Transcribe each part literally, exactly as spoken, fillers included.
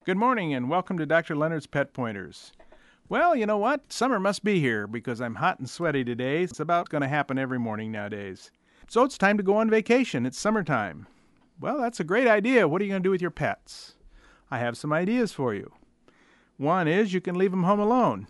Good morning and welcome to Doctor Leonard's Pet Pointers. Well, you know what? Summer must be here because I'm hot and sweaty today. It's about going to happen every morning nowadays. So it's time to go on vacation. It's summertime. Well, that's a great idea. What are you going to do with your pets? I have some ideas for you. One is you can leave them home alone.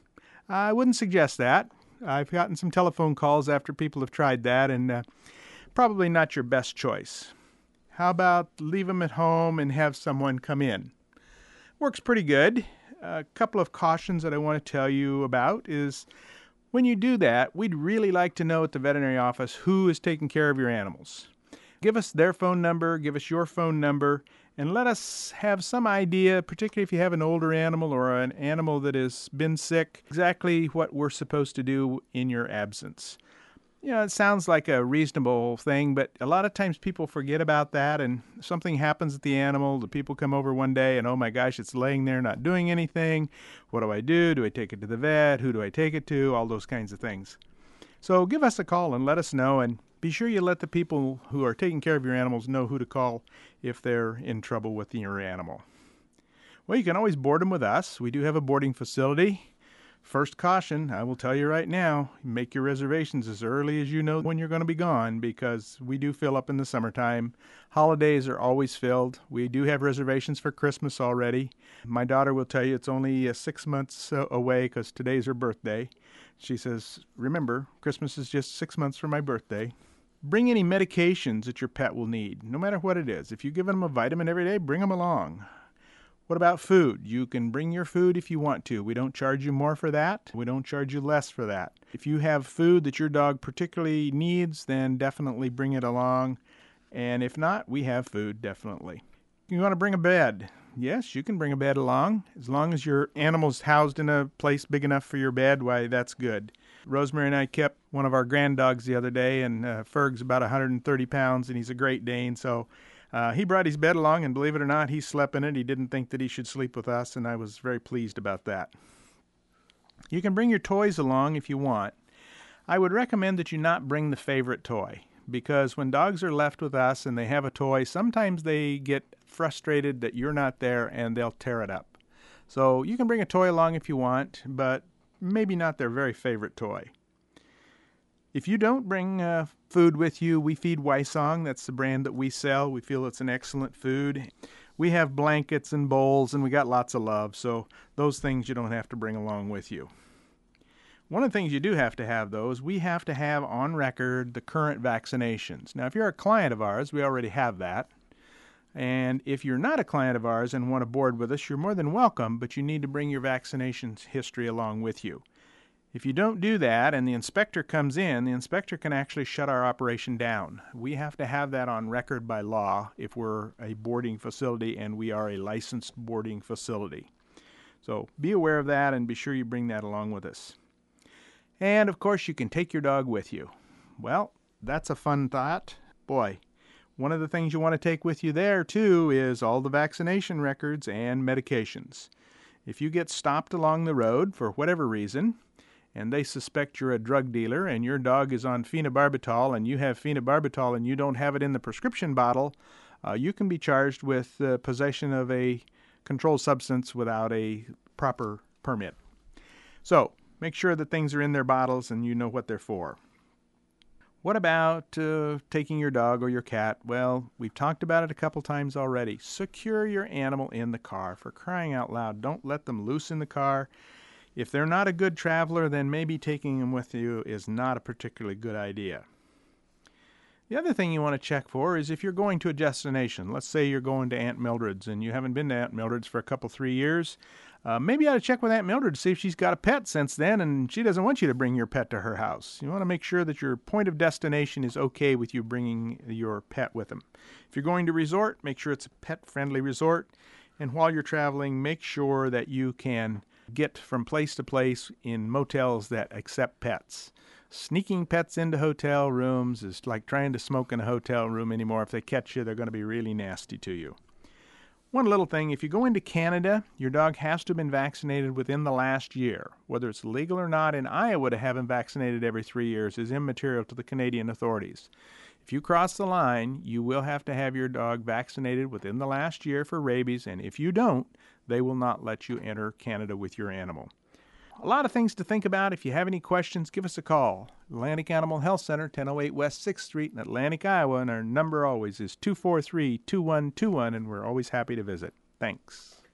I wouldn't suggest that. I've gotten some telephone calls after people have tried that, and uh, probably not your best choice. How about leave them at home and have someone come in? Works pretty good. A couple of cautions that I want to tell you about is when you do that, we'd really like to know at the veterinary office who is taking care of your animals. Give us their phone number, give us your phone number, and let us have some idea, particularly if you have an older animal or an animal that has been sick, exactly what we're supposed to do in your absence. You know, it sounds like a reasonable thing, but a lot of times people forget about that, and something happens with the animal. The people come over one day, and oh my gosh, it's laying there not doing anything. What do I do? Do I take it to the vet? Who do I take it to? All those kinds of things. So give us a call and let us know, and be sure you let the people who are taking care of your animals know who to call if they're in trouble with your animal. Well, you can always board them with us. We do have a boarding facility. First caution, I will tell you right now, make your reservations as early as you know when you're going to be gone because we do fill up in the summertime. Holidays are always filled. We do have reservations for Christmas already. My daughter will tell you it's only uh, six months uh, away because today's her birthday. She says, remember, Christmas is just six months from my birthday. Bring any medications that your pet will need, no matter what it is. If you're giving them a vitamin every day, bring them along. What about food? You can bring your food if you want to. We don't charge you more for that. We don't charge you less for that. If you have food that your dog particularly needs, then definitely bring it along. And if not, we have food, definitely. You want to bring a bed? Yes, you can bring a bed along. As long as your animal's housed in a place big enough for your bed, why, that's good. Rosemary and I kept one of our grand dogs the other day, and uh, Ferg's about one hundred thirty pounds, and he's a Great Dane, so Uh, he brought his bed along, and believe it or not, he slept in it. He didn't think that he should sleep with us, and I was very pleased about that. You can bring your toys along if you want. I would recommend that you not bring the favorite toy, because when dogs are left with us and they have a toy, sometimes they get frustrated that you're not there and they'll tear it up. So you can bring a toy along if you want, but maybe not their very favorite toy. If you don't bring uh, food with you, we feed Wysong. That's the brand that we sell. We feel it's an excellent food. We have blankets and bowls, and we got lots of love, so those things you don't have to bring along with you. One of the things you do have to have, though, is we have to have on record the current vaccinations. Now, if you're a client of ours, we already have that. And if you're not a client of ours and want to board with us, you're more than welcome, but you need to bring your vaccinations history along with you. If you don't do that and the inspector comes in, the inspector can actually shut our operation down. We have to have that on record by law if we're a boarding facility and we are a licensed boarding facility. So be aware of that and be sure you bring that along with us. And of course you can take your dog with you. Well, that's a fun thought. Boy, one of the things you want to take with you there too is all the vaccination records and medications. If you get stopped along the road for whatever reason, and they suspect you're a drug dealer and your dog is on phenobarbital and you have phenobarbital and you don't have it in the prescription bottle, uh, you can be charged with uh, possession of a controlled substance without a proper permit. So make sure that things are in their bottles and you know what they're for. What about uh, taking your dog or your cat? Well, we've talked about it a couple times already. Secure your animal in the car. For crying out loud, don't let them loose in the car. If they're not a good traveler, then maybe taking them with you is not a particularly good idea. The other thing you want to check for is if you're going to a destination. Let's say you're going to Aunt Mildred's and you haven't been to Aunt Mildred's for a couple, three years. Uh, maybe you ought to check with Aunt Mildred to see if she's got a pet since then and she doesn't want you to bring your pet to her house. You want to make sure that your point of destination is okay with you bringing your pet with them. If you're going to resort, make sure it's a pet-friendly resort. And while you're traveling, make sure that you can get from place to place in motels that accept pets. Sneaking pets into hotel rooms is like trying to smoke in a hotel room anymore. If they catch you, they're going to be really nasty to you. One little thing, if you go into Canada, your dog has to have been vaccinated within the last year. Whether it's legal or not in Iowa to have him vaccinated every three years is immaterial to the Canadian authorities. If you cross the line, you will have to have your dog vaccinated within the last year for rabies, and if you don't, they will not let you enter Canada with your animal. A lot of things to think about. If you have any questions, give us a call. Atlantic Animal Health Center, ten oh eight West sixth Street in Atlantic, Iowa, and our number always is two four three, two one two one, and we're always happy to visit. Thanks.